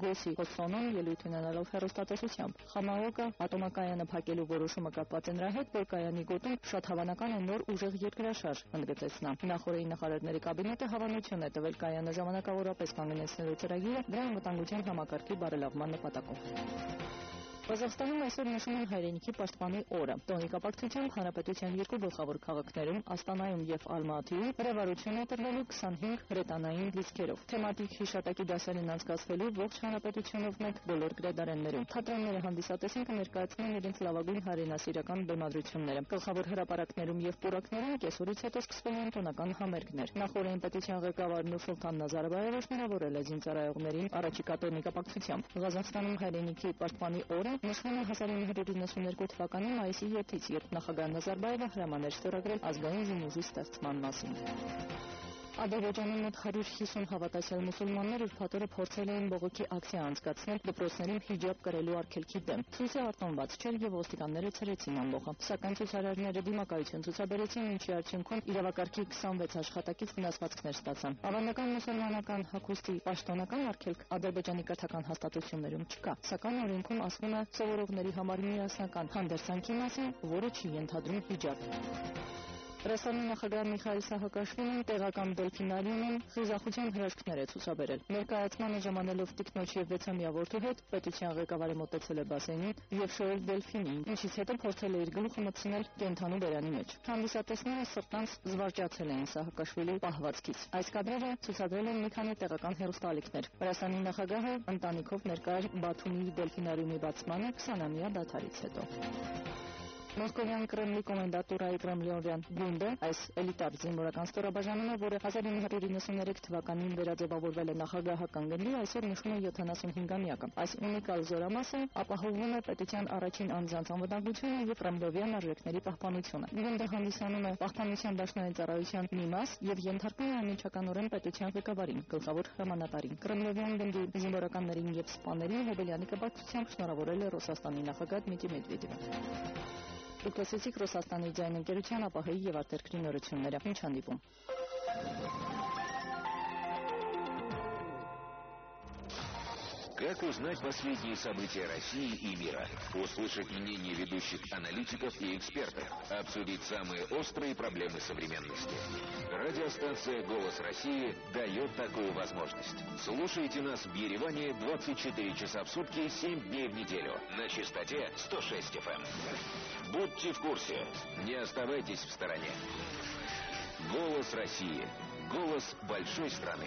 Գոսի Հոսոնոն ելույթ ունենալով հեռուստատեսությամբ Խամաոկը ատոմակայանը փակելու որոշումը կապված է նրա հետ, որ կայանի գոտում շատ հավանական է նոր ուժեղ երկրաշարժ, ընդգծեց նա։ Նախորդի նախարարների կաբինետը հավանություն է տվել կայանը ժամանակավորապես կանգնեցնելու ծրագիրը դրա անվտանգության համակարգի բարելավման նպատակով։ Ղազախստանում այսօր նշում են հայրենիքի պաշտպանի օրը։ Տոնի կապակցությամբ հանրապետության երկու գլխավոր քաղաքներում Աստանայում եւ Ալմատիում հրավառություն է տրվելու 25 հրետանային դիսկերով։ Թեմատիկ հիշատակի դասերն անցկացվելու ողջ հանրապետությունով մեկ բոլոր գրադարաններում։ Թատրոնները հանդիսատեսին կներկայացնեն իրենց լավագույն հայրենասիրական բեմադրությունները։ Գլխավոր հրապարակներում եւ պուրակներում կեսօրից հետո սկսվել են տոնական համերգներ։ Նախորդին պետության ղեկավար Նուրսուլտան Նազարբաևը շնորհավորել է զինծառայողներին առաջիկա տոնի կապակցությամբ։ Ղազախստանում հայրենիքի պաշտպանի օրը նշվում է 1992 թվականի մայիսի 7-ից, երբ նախագահ Նազարբաևը հրամաներ ստորագրել ազգային զինուժի ստեղծման մասին։ Ադրբեջանում մոտ 150 հավատացյալ մուսուլմաններ ուրբաթ օրը փորձել էին բողոքի ակցիա անցկացնել դպրոցներում հիջաբ կրելու արգելքի դեմ։ Ցույցը արտոնված չէր եւ ոստիկանները ցրեցին ամբողը։ Սակայն ցուցարարները դիմակայություն ցուցաբերեցին, ինչի արդյունքում իրավակարգի 26 աշխատակից վնասվածքներ ստացան։ Ավանդական մուսուլմանական հագուստի պաշտոնական արգելք Ադրբեջանի կրթական հաստատություններում չկա, սակայն օրենքում ասվում է սովորողների համար միասնական հանդերձանքի մասին, որը չի ենթադրում հիջաբ։ Ռուսաստանի նախագահ Միխայիլ Սահակաշվիլին տեղական դելֆինարիումում խիզախության հրաշքներ է ցուցաբերել։ Ներկայացմանը ժամանելով տիկնոջ եւ 6-ամյա որդու հետ պետության ղեկավարը մոտեցել է բասեյնին եւ շոյել դելֆինին, ինչից հետո փորձել է իր գլուխը մտցնել կենդանու բերանի մեջ։ Հանդիսատեսները սրտանց զվարճացել էին Սահակաշվիլի պահվածքից։ Այս կադրերը ցուցադրել են մի քանի տեղական հեռուստաալիքներ։ Ռուսաստանի նախագահը ընտանիքով ներկա էր Բաթումի դելֆինարիումի բացմանը 20-ամյա դադարից հետո։ Մոսկովյան Կրեմլի կոմենդատուրայի կրեմլիոնյան գունդը, այս էլիտար զինվորական ստորաբաժանումը, որը 1993 թվականին վերաձևավորվել է նախագահական գնդի, այսօր նշում է 75-ամյակը։ Այս ունիկալ զորամասը ապահովում է պետության առաջին անձանց անվտանգությունը եւ կրեմլովյան արժեքների պահպանությունը։ Գունդը հանդիսանում է պահպանության դաշնային ծառայության մի մաս եւ ենթարկվում է անմիջականորեն պետության ղեկավարին, գլխավոր հրամանատարին։ Կրեմլովյան գնդի զինվորականներին եւ սպաներին Հոբելյանի կապակցությամբ շնորհավորել է Ռուսաստանի նախագահ Դմիտրի Մեդվեդևը։ Դուք լսեցիք Ռուսաստանի ձայն ընկերության ԱՊՀ-ի եւ արտերկրի նորությունները։ Ինչ հանդիպում։ Как узнать последние события России и мира? Услышать мнения ведущих аналитиков и экспертов. Обсудить самые острые проблемы современности. Радиостанция «Голос России» дает такую возможность. Слушайте нас в Ереване 24 часа в сутки, 7 дней в неделю. На частоте 106 FM. Будьте в курсе. Не оставайтесь в стороне. «Голос России». Голос большой страны.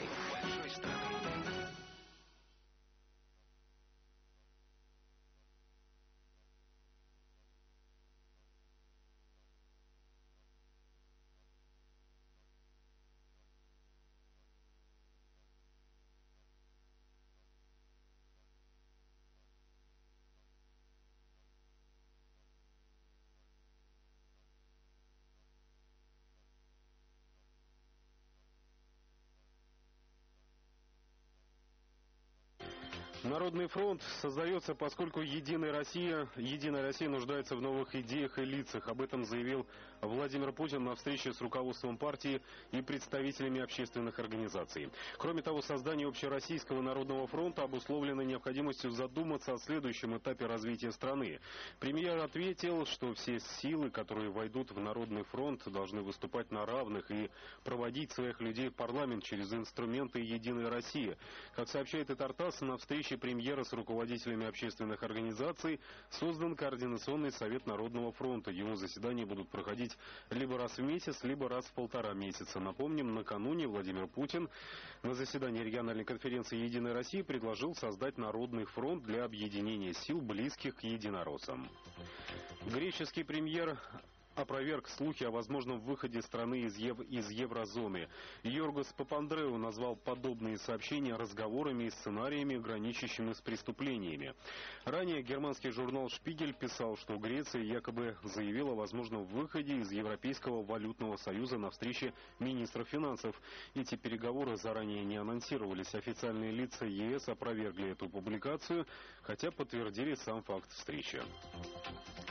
Народный фронт создается, поскольку Единая Россия нуждается в новых идеях и лицах. Об этом заявил Владимир Путин на встрече с руководством партии и представителями общественных организаций. Кроме того, создание Общероссийского народного фронта обусловлено необходимостью задуматься о следующем этапе развития страны. Премьер ответил, что все силы, которые войдут в Народный фронт, должны выступать на равных и проводить своих людей в парламент через инструменты Единой России. Как сообщает Тартас, на встрече премьера с руководителями общественных организаций создан Координационный совет Народного фронта. Его заседания будут проходить либо раз в месяц, либо раз в 1,5 месяца. Напомним, накануне Владимир Путин на заседании региональной конференции «Единой России» предложил создать Народный фронт для объединения сил, близких к единороссам. Греческий премьер опроверг слухи о возможном выходе страны из еврозоны. Йоргос Папандреу назвал подобные сообщения разговорами и сценариями, граничащими с преступлениями. Ранее германский журнал «Шпигель» писал, что Греция якобы заявила о возможном выходе из Европейского валютного союза на встрече министров финансов. Эти переговоры заранее не анонсировались. Официальные лица ЕС опровергли эту публикацию, хотя подтвердили сам факт встречи.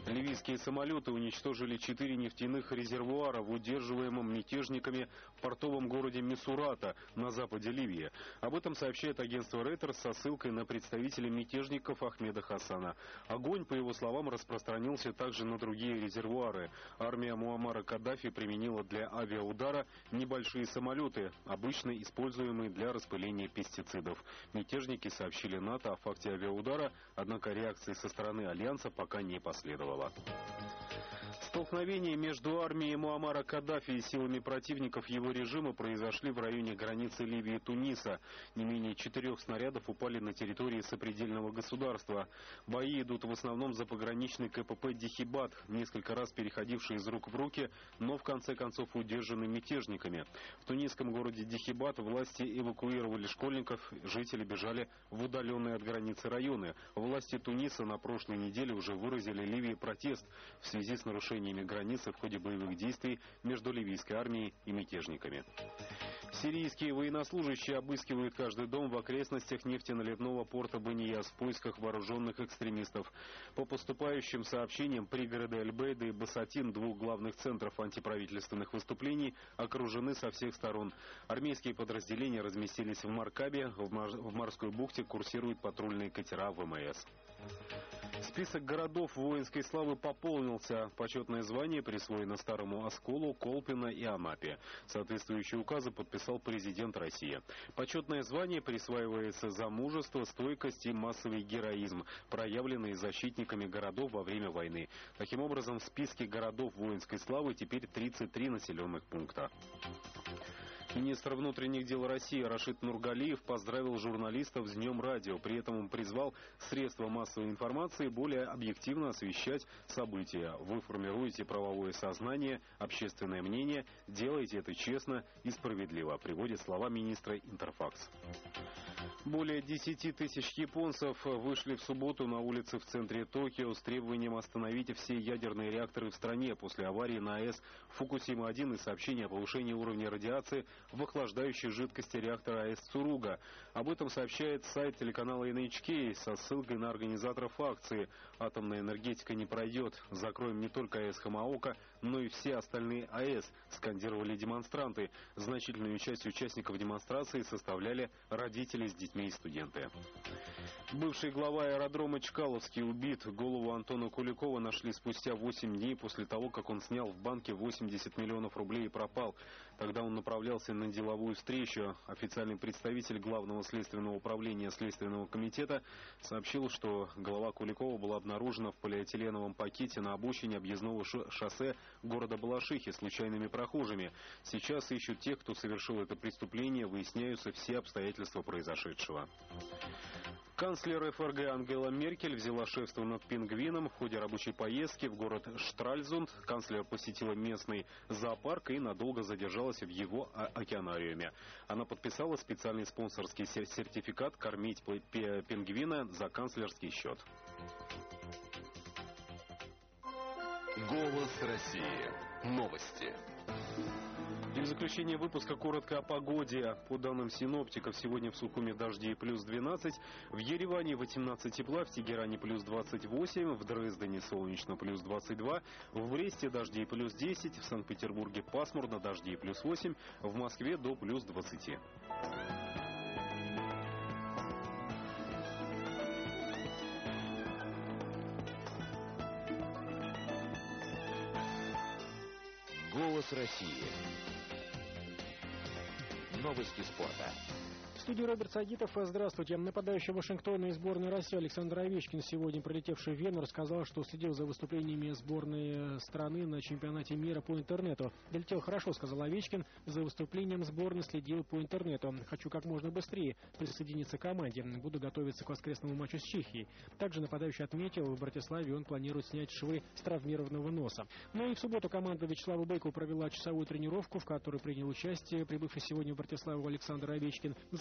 Ливийские самолеты уничтожили 4 нефтяных резервуара в удерживаемом мятежниками портовом городе Мисурата на западе Ливии. Об этом сообщает агентство Reuters со ссылкой на представителя мятежников Ахмеда Хасана. Огонь, по его словам, распространился также на другие резервуары. Армия Муаммара Каддафи применила для авиаудара небольшие самолеты, обычно используемые для распыления пестицидов. Мятежники сообщили НАТО о факте авиаудара, однако реакции со стороны Альянса пока не последовало. Столкновения между армией Муаммара Каддафи и силами противников его режима произошли в районе границы Ливии и Туниса. Не менее 4 снарядов упали на территории сопредельного государства. Бои идут в основном за пограничный КПП Дихибат, несколько раз переходивший из рук в руки, но в конце концов удержаны мятежниками. В тунисском городе Дихибат власти эвакуировали школьников, жители бежали в удаленные от границы районы. Власти Туниса на прошлой неделе уже выразили Ливии протест в связи с нарушением границы в ходе боевых действий между ливийской армией и мятежниками. Сирийские военнослужащие обыскивают каждый дом в окрестностях нефтеналивного порта Банияс в поисках вооруженных экстремистов. По поступающим сообщениям, пригороды Эль-Бейда и Басатин, 2 главных центров антиправительственных выступлений, окружены со всех сторон. Армейские подразделения разместились в Маркабе, в морской бухте курсируют патрульные катера ВМС. Список городов воинской славы пополнился. Почетное звание присвоено Старому Осколу, Колпино и Анапе. Соответствующие указы подписал президент России. Почетное звание присваивается за мужество, стойкость и массовый героизм, проявленные защитниками городов во время войны. Таким образом, в списке городов воинской славы теперь 33 населенных пункта. Министр внутренних дел России Рашид Нургалиев поздравил журналистов с Днем радио. При этом он призвал средства массовой информации более объективно освещать события. Вы формируете правовое сознание, общественное мнение, делайте это честно и справедливо, приводит слова министра Интерфакс. Более 10 тысяч японцев вышли в субботу на улицы в центре Токио с требованием остановить все ядерные реакторы в стране после аварии на АЭС Фукусима-1 и сообщения о повышении уровня радиации в охлаждающей жидкости реактора АЭС Цуруга. Об этом сообщает сайт телеканала NHK со ссылкой на организаторов акции. Атомная энергетика не пройдет. Закроем не только АЭС Хамаока, но и все остальные АЭС, скандировали демонстранты. Значительную часть участников демонстрации составляли родители с детьми и студенты. Бывший глава аэродрома Чкаловский убит. Голову Антона Куликова нашли спустя 8 дней после того, как он снял в банке 80 миллионов рублей и пропал. Тогда он направлялся на деловую встречу. Официальный представитель Главного следственного управления Следственного комитета сообщил, что голова Куликова была обнаружена в полиэтиленовом пакете на обочине объездного шоссе города Балашихи случайными прохожими. Сейчас ищут тех, кто совершил это преступление, выясняются все обстоятельства произошедшего. Канцлер ФРГ Ангела Меркель взяла шефство над пингвином. В ходе рабочей поездки в город Штральзунд канцлер посетила местный зоопарк и надолго задержалась в его океанариуме. Она подписала специальный спонсорский сертификат кормить пингвина за канцлерский счет. Голос России. Новости. И в заключение выпуска коротко о погоде. По данным синоптиков, сегодня в Сухуме дожди плюс 12, в Ереване 18 тепла, в Тегеране плюс 28, в Дрездене солнечно плюс 22, в Бресте дожди плюс 10, в Санкт-Петербурге пасмурно, дожди плюс 8, в Москве до плюс 20. Голос России. Новости спорта. В студии Роберт Сагитов. Здравствуйте. Нападающий Вашингтона и сборной России Александр Овечкин, сегодня прилетевший в Вену, рассказал, что следил за выступлениями сборной страны на чемпионате мира по интернету. «Долетел хорошо», — сказал Овечкин. «За выступлением сборной следил по интернету. Хочу как можно быстрее присоединиться к команде. Буду готовиться к воскресному матчу с Чехией». Также нападающий отметил, в Братиславе он планирует снять швы с травмированного носа. Ну и в субботу команда Вячеслава Бойко провела часовую тренировку, в которой принял участие прибывший сегодня в Братиславу Александр Овечкин.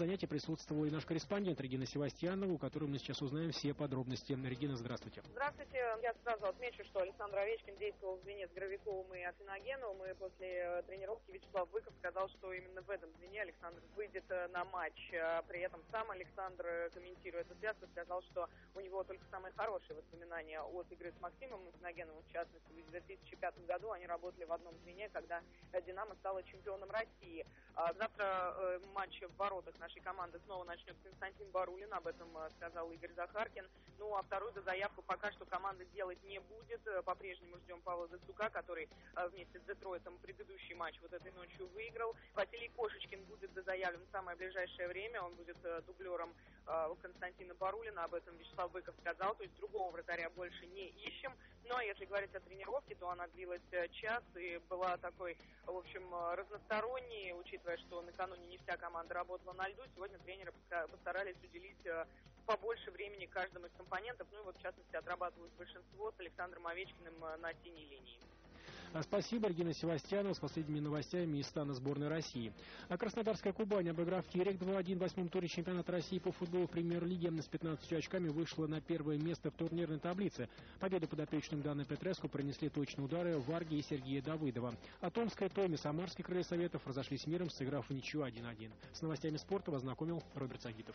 занятии присутствовала и наш корреспондент Регина Севастьянова, у которой мы сейчас узнаем все подробности. Регина, здравствуйте. Здравствуйте. Я сразу отмечу, что Александр Овечкин действовал в звене с Гравиковым и Афиногеновым, и после тренировки Вячеслав Быков сказал, что именно в этом звене Александр выйдет на матч. При этом сам Александр, комментируя эту связку, сказал, что у него только самые хорошие воспоминания от игры с Максимом Афиногеновым, в частности, в 2005 году они работали в одном звене, когда «Динамо» стала чемпионом России. Завтра матч в воротах нашей команды снова начнет Константин Барулин, об этом сказал Игорь Захаркин. Ну а вторую дозаявку пока что команда делать не будет. По-прежнему ждем Павла Дацука, который вместе с Детройтом предыдущий матч вот этой ночью выиграл. Василий Кошечкин будет дозаявлен в самое ближайшее время. Он будет дублером Константина Барулина, об этом Вячеслав Быков сказал. То есть другого вратаря больше не ищем. Ну а если говорить о тренировке, то она длилась час и была такой, в общем, разносторонней, учитывая, что накануне не вся команда работала на льду. Сегодня тренеры постарались уделить побольше времени каждому из компонентов. Ну и вот, в частности, отрабатывалось большинство с Александром Овечкиным на синей линии. Спасибо, Регина Севастьянова с последними новостями из стана сборной России. А Краснодарская Кубань, обыграв Терек 2-1 в 8-м туре чемпионата России по футболу в премьер-лиге, с 15 очками вышла на первое место в турнирной таблице. Победу подопечным Даны Петреску принесли точные удары Варги и Сергея Давыдова. А Томская, Томи, Самарский крылья Советов разошлись миром, сыграв в ничью 1-1. С новостями спорта вас знакомил Роберт Сагитов.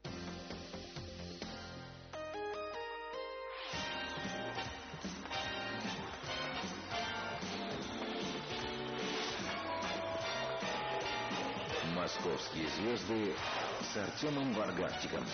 Московские звезды с Артемом Варгартиком.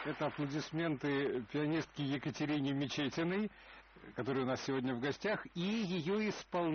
Это аплодисменты пианистке Екатерине Мечетиной, которая у нас сегодня в гостях, и ее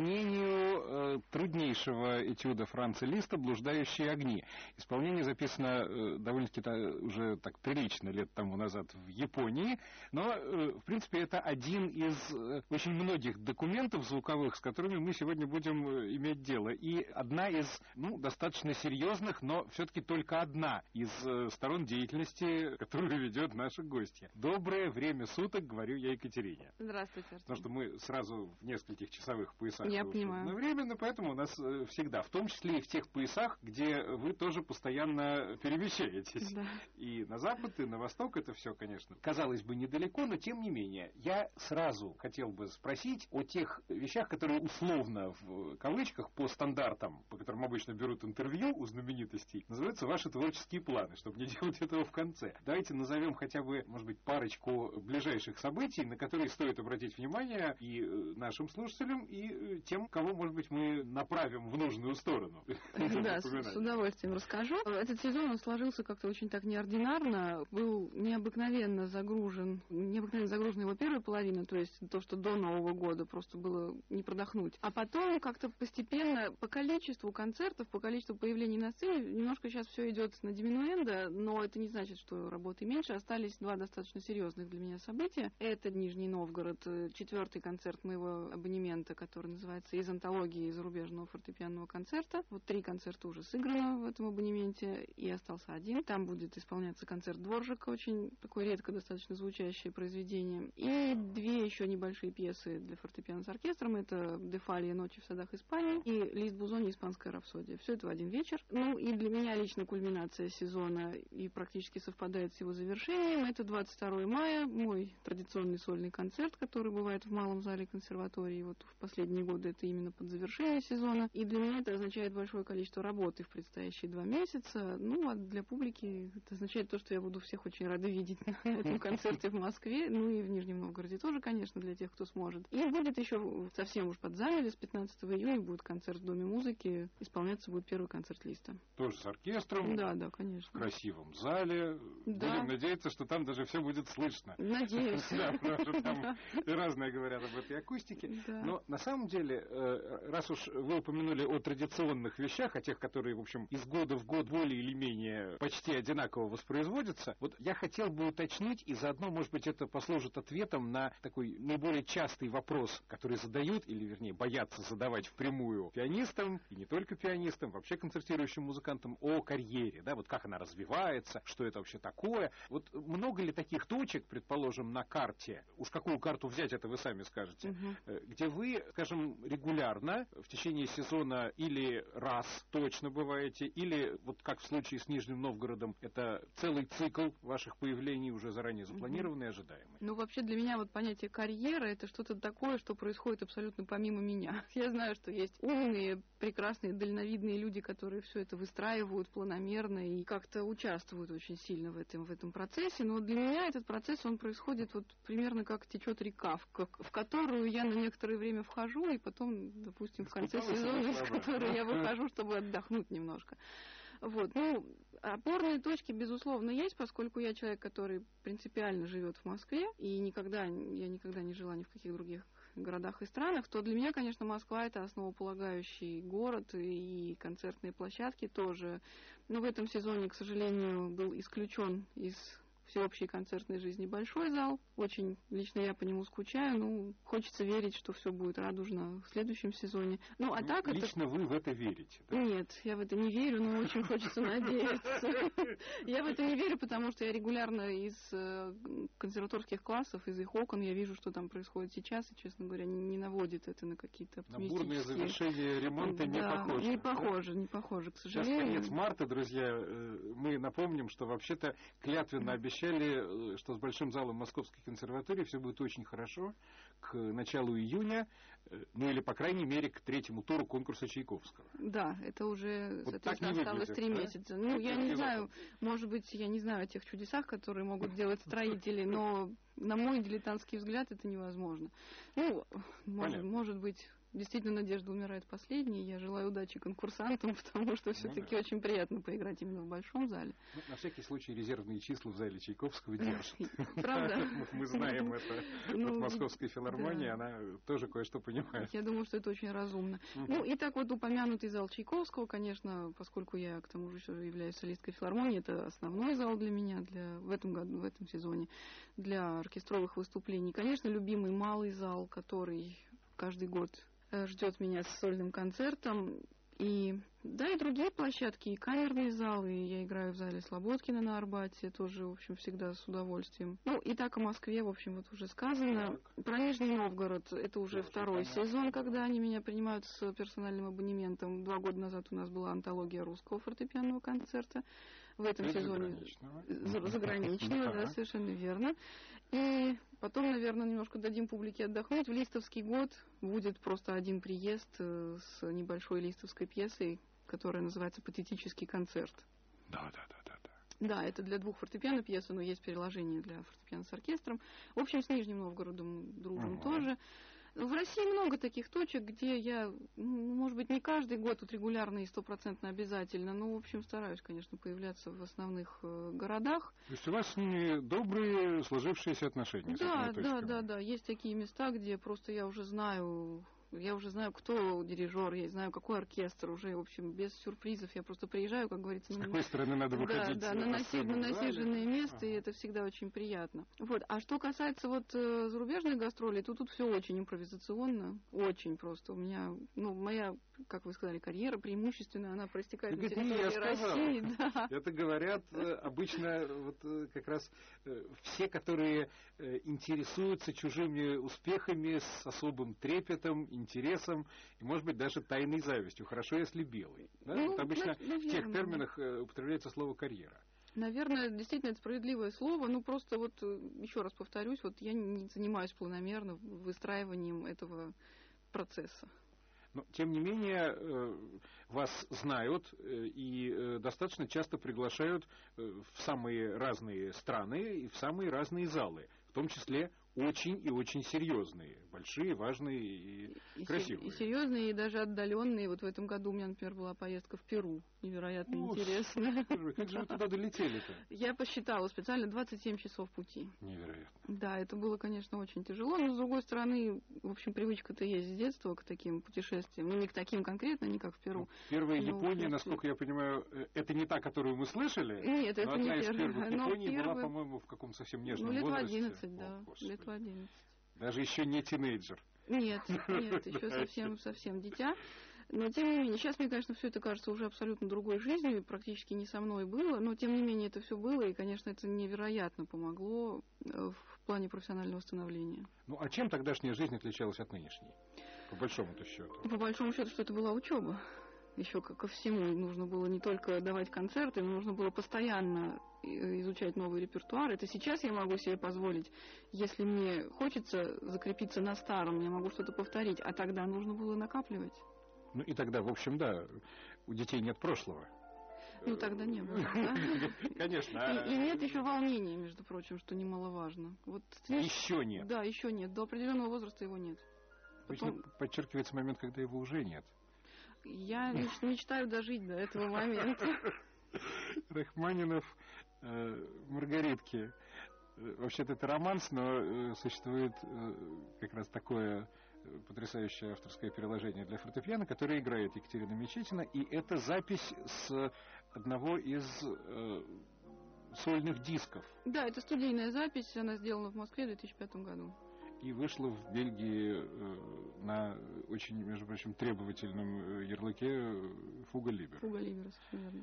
исполнению труднейшего этюда Франца Листа «Блуждающие огни». Исполнение записано довольно-таки уже так прилично лет тому назад в Японии, но, в принципе, это один из очень многих документов звуковых, с которыми мы сегодня будем иметь дело. И одна из, достаточно серьезных, но все-таки только одна из сторон деятельности, которую ведет наша гостья. Доброе время суток, говорю я Екатерине. Здравствуйте. Потому что мы сразу в нескольких часовых поясах одновременно, поэтому у нас всегда, в том числе и в тех поясах, где вы тоже постоянно перемещаетесь. Да. И на запад, и на восток, это все, конечно, казалось бы, недалеко, но тем не менее. Я сразу хотел бы спросить о тех вещах, которые условно, в кавычках, по стандартам, по которым обычно берут интервью у знаменитостей, называются ваши творческие планы, чтобы не делать этого в конце. Давайте назовем хотя бы, может быть, парочку ближайших событий, на которые стоит обратить внимание и нашим слушателям, и тем, кого, может быть, мы направим в нужную сторону. Да, с удовольствием расскажу. Этот сезон, он сложился как-то очень так неординарно, был необыкновенно загружена его первая половина, то есть то, что до Нового года просто было не продохнуть. А потом как-то постепенно по количеству концертов, по количеству появлений на сцене, немножко сейчас все идет на диминуэндо, но это не значит, что работы меньше. Остались два достаточно серьезных для меня события. Это Нижний Новгород, 4-й концерт моего абонемента, который называется «Из антологии зарубежного фортепианного концерта». Вот 3 концерта уже сыграно в этом абонементе, и остался один. Там будет исполняться концерт Дворжика, очень такое редко достаточно звучащее произведение. И 2 еще небольшие пьесы для фортепиано с оркестром. Это «Дефалия. Ночи в садах Испании» и «Лист Бузони. Испанская рапсодия». Все это в один вечер. И для меня лично кульминация сезона и практически совпадает с его завершением. Это 22 мая, мой традиционный сольный концерт, который бывает в малом зале консерватории. Вот в последние годы это именно под завершение сезона. И для меня это означает большое количество работы в предстоящие 2 месяца. А для публики это означает то, что я буду всех очень рада видеть на этом концерте в Москве, и в Нижнем Новгороде тоже, конечно, для тех, кто сможет. И будет еще совсем уж под занавес, 15 июня будет концерт в Доме музыки, исполняться будет первый концерт Листа. Тоже с оркестром? Да, конечно. В красивом зале. Да. Будем надеяться, что там даже все будет слышно. Надеюсь. Да, потому что там разное говорят об этой акустике. Да. Но на самом деле, раз уж вы упомянули о традиционных вещах, о тех, которые, в общем, из года в год более или менее почти одинаково воспроизводятся, вот я хотел бы уточнить, и заодно, может быть, это послужит ответом на такой наиболее частый вопрос, который задают, или, вернее, боятся задавать впрямую пианистам, и не только пианистам, вообще концертирующим музыкантам, о карьере, да, вот как она развивается, что это вообще такое. Вот много ли таких точек, предположим, на карте, уж какую карту взять, это вы сами скажете, где вы, скажем, регулярно в течение сезона или раз точно бываете, или вот как в случае с Нижним Новгородом, это целый цикл ваших появлений уже заранее запланированный и ожидаемый? Вообще для меня вот понятие карьера — это что-то такое, что происходит абсолютно помимо меня. Я знаю, что есть умные, прекрасные, дальновидные люди, которые все это выстраивают планомерно и как-то участвуют очень сильно в этом процессе, но для меня этот процесс, он происходит вот примерно как течет река, в которую я на некоторое время вхожу, и потом, допустим, в конце сезона, из которой я выхожу, чтобы отдохнуть немножко. Вот. Опорные точки, безусловно, есть, поскольку я человек, который принципиально живет в Москве, и я никогда не жила ни в каких других городах и странах, то для меня, конечно, Москва — это основополагающий город, и концертные площадки тоже. Но в этом сезоне, к сожалению, был исключен из всеобщей концертной жизни большой зал. Очень лично я по нему скучаю. Хочется верить, что все будет радужно в следующем сезоне. А так лично вы в это верите? Да? Нет, я в это не верю, но очень хочется надеяться. Я в это не верю, потому что я регулярно из консерваторских классов, из их окон, я вижу, что там происходит сейчас, и, честно говоря, не наводит это на какие-то оптимистические... На бурное завершение ремонта не похоже. Не похоже, к сожалению. Сейчас конец марта, друзья. Мы напомним, что вообще-то клятвенно обещали, что с Большим залом Московской консерватории все будет очень хорошо к началу июня. ну или, по крайней мере, к третьему туру конкурса Чайковского. Да, это уже, Вот соответственно, осталось 3 месяца. Ну, я не знаю, может быть, я не знаю о тех чудесах, которые могут делать строители, но, на мой дилетантский взгляд, это невозможно. Ну, может быть, действительно, надежда умирает последней. Я желаю удачи конкурсантам, потому что все-таки очень приятно поиграть именно в большом зале. Ну, на всякий случай резервные числа в зале Чайковского держат. Правда? Мы знаем это. Вот Московская филармония, она тоже кое-что понимает. Я думаю, что это очень разумно. Ну, и так вот упомянутый зал Чайковского, конечно, поскольку я, к тому же, еще являюсь солисткой филармонии, это основной зал для меня в этом году, в этом сезоне, для оркестровых выступлений. Конечно, любимый малый зал, который каждый год ждет меня с сольным концертом. И да, и другие площадки, и камерные залы. Я играю в зале Слободкина на Арбате, тоже, в общем, всегда с удовольствием. Ну, и так о Москве, в общем, вот уже сказано. Про Нижний Новгород, это уже второй сезон, когда они меня принимают с персональным абонементом. 2 года назад у нас была антология русского фортепианного концерта. В этом сезоне заграничного, да, совершенно верно. И потом, наверное, немножко дадим публике отдохнуть. В листовский год будет просто один приезд с небольшой листовской пьесой, которая называется «Патетический концерт». Да. Да, это для 2 фортепиано пьесы, но есть переложение для фортепиано с оркестром. В общем, с Нижним Новгородом дружим тоже. В России много таких точек, где я, может быть, не каждый год тут регулярно и 100% обязательно, но, в общем, стараюсь, конечно, появляться в основных городах. То есть у вас с ними добрые сложившиеся отношения? Да. Есть такие места, где просто я уже знаю, кто дирижер, я знаю, какой оркестр, уже, в общем, без сюрпризов. Я просто приезжаю, как говорится... С какой стороны надо выходить? Да, на насиженное место, и это всегда очень приятно. Вот. А что касается вот зарубежных гастролей, то тут все очень импровизационно, очень просто. У меня, моя, как вы сказали, карьера преимущественно, она проистекает на территории России. Да. Это говорят обычно вот как раз все, которые интересуются чужими успехами с особым трепетом, интересом и, может быть, даже тайной завистью. Хорошо, если белый. Да? Вот обычно в тех терминах употребляется слово «карьера». Наверное, действительно, это справедливое слово. Просто вот, еще раз повторюсь, вот я не занимаюсь планомерно выстраиванием этого процесса. Но, тем не менее, вас знают и достаточно часто приглашают в самые разные страны и в самые разные залы, в том числе очень и очень серьезные, большие, важные и красивые. И серьезные, и даже отдаленные. Вот в этом году у меня, например, была поездка в Перу. Невероятно интересная. Как же вы туда долетели-то? Я посчитала специально 27 часов пути. Невероятно. Да, это было, конечно, очень тяжело, но, с другой стороны, в общем, привычка-то есть с детства к таким путешествиям. Не к таким конкретно, не как в Перу. Первая Япония, насколько я понимаю, это не та, которую мы слышали. Нет, это не одна из первая. первых Японий была, по-моему, в каком-то совсем нежном возрасте. Лет в 11, да. Лет в 11. Даже еще не тинейджер. Нет, еще совсем дитя. Но, тем не менее, сейчас мне, конечно, все это кажется уже абсолютно другой жизнью, практически не со мной было, но, тем не менее, это все было, и, конечно, это невероятно помогло в плане профессионального становления. Ну, а чем тогдашняя жизнь отличалась от нынешней, по большому-то счету? По большому счету, что это была учеба. Еще ко всему нужно было не только давать концерты, но нужно было постоянно изучать новый репертуар. Это сейчас я могу себе позволить, если мне хочется закрепиться на старом, я могу что-то повторить, а тогда нужно было накапливать. Ну и тогда, в общем, да, у детей нет прошлого. Ну тогда не было, да? Конечно. И нет еще волнения, между прочим, что немаловажно. Вот, еще нет. Да, еще нет. До определенного возраста его нет. Обычно подчеркивается момент, когда его уже нет. Я мечтаю дожить до этого момента. Рахманинов, Маргаритки. Вообще-то это романс, но существует как раз такое потрясающее авторское переложение для фортепиано, которое играет Екатерина Мечетина, и это запись с одного из сольных дисков. Да, это студийная запись, она сделана в Москве в 2005 году. И вышла в Бельгии на очень, между прочим, требовательном ярлыке «Фуга Либер». «Фуга Либер», верно.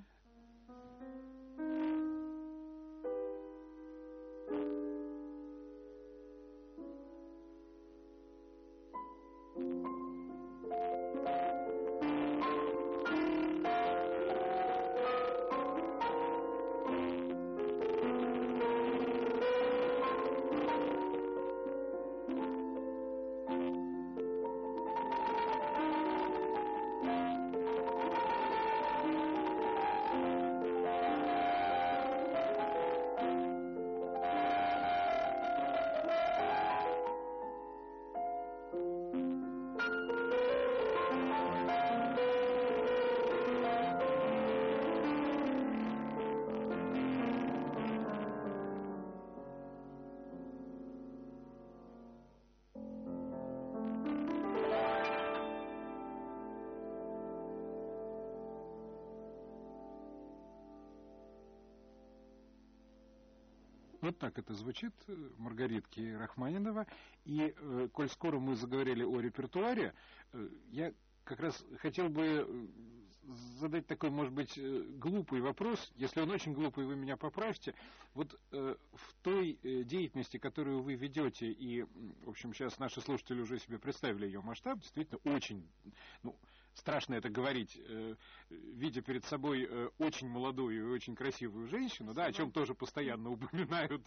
Вот так это звучит, Маргаритки Рахманинова. И, коль скоро мы заговорили о репертуаре, я как раз хотел бы задать такой, может быть, глупый вопрос. Если он очень глупый, вы меня поправьте. Вот в той деятельности, которую вы ведете, и, в общем, сейчас наши слушатели уже себе представили ее масштаб, действительно очень, страшно это говорить, видя перед собой очень молодую и очень красивую женщину, да, о чем тоже постоянно упоминают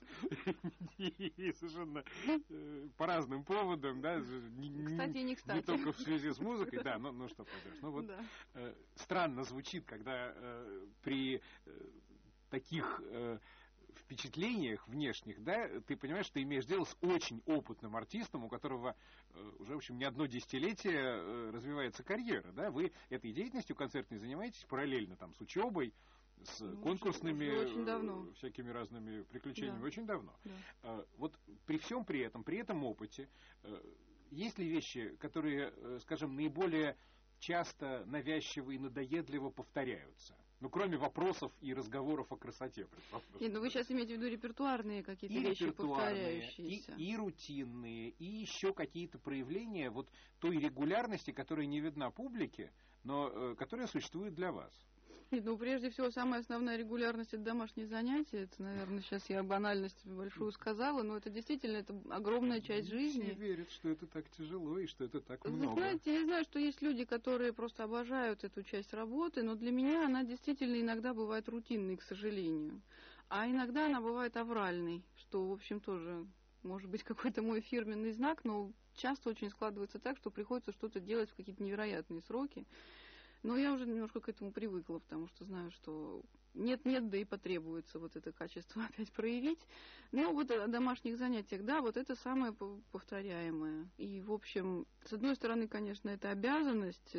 и совершенно по разным поводам, да, кстати и не кстати. Не только в связи с музыкой, да, ну что поделаешь. Ну вот странно звучит, когда при таких впечатлениях внешних, да, ты понимаешь, что ты имеешь дело с очень опытным артистом, у которого уже, в общем, не одно десятилетие развивается карьера, да, вы этой деятельностью концертной занимаетесь параллельно там с учебой, с конкурсными всякими разными приключениями, очень давно. Да. Вот при всем при этом опыте, есть ли вещи, которые, скажем, наиболее часто навязчиво и надоедливо повторяются? Ну, кроме вопросов и разговоров о красоте. Нет, вы сейчас имеете в виду репертуарные какие-то вещи, повторяющиеся. И рутинные, и еще какие-то проявления вот той регулярности, которая не видна публике, но которая существует для вас. Нет, прежде всего, самая основная регулярность — это домашние занятия. Это, наверное, сейчас я банальность большую сказала, но это действительно это огромная часть жизни. Все верят, что это так тяжело и что это так много. Вы знаете, я знаю, что есть люди, которые просто обожают эту часть работы, но для меня она действительно иногда бывает рутинной, к сожалению. А иногда она бывает авральной, что, в общем, тоже может быть какой-то мой фирменный знак, но часто очень складывается так, что приходится что-то делать в какие-то невероятные сроки. Но я уже немножко к этому привыкла, потому что знаю, что нет-нет, да и потребуется вот это качество опять проявить. Но вот о домашних занятиях, да, вот это самое повторяемое. И, в общем, с одной стороны, конечно, это обязанность.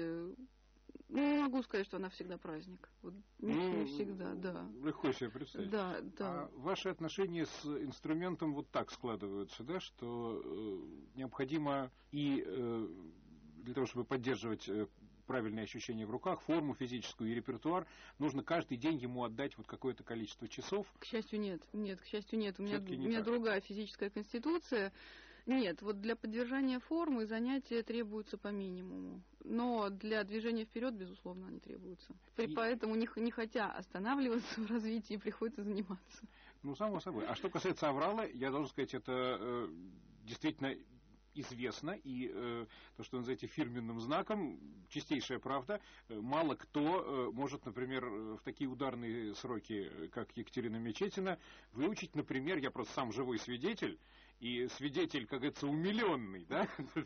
Не могу сказать, что она всегда праздник. Вот не всегда, да. Легко себе представить. Да. А ваши отношения с инструментом вот так складываются, да, что необходимо и для того, чтобы поддерживать правильное ощущение в руках, форму физическую и репертуар, нужно каждый день ему отдать вот какое-то количество часов? К счастью, нет. Нет, к счастью, нет. У меня другая физическая конституция. Нет, вот для поддержания формы занятия требуются по минимуму. Но для движения вперед, безусловно, они требуются. Поэтому, не хотя останавливаться в развитии, приходится заниматься. Ну, само собой. А что касается аврала, я должен сказать, это действительно известно, и то, что называете фирменным знаком, чистейшая правда. Мало кто может, например, в такие ударные сроки, как Екатерина Мечетина, выучить, например, я просто сам живой свидетель, и свидетель, как говорится, умиленный, да,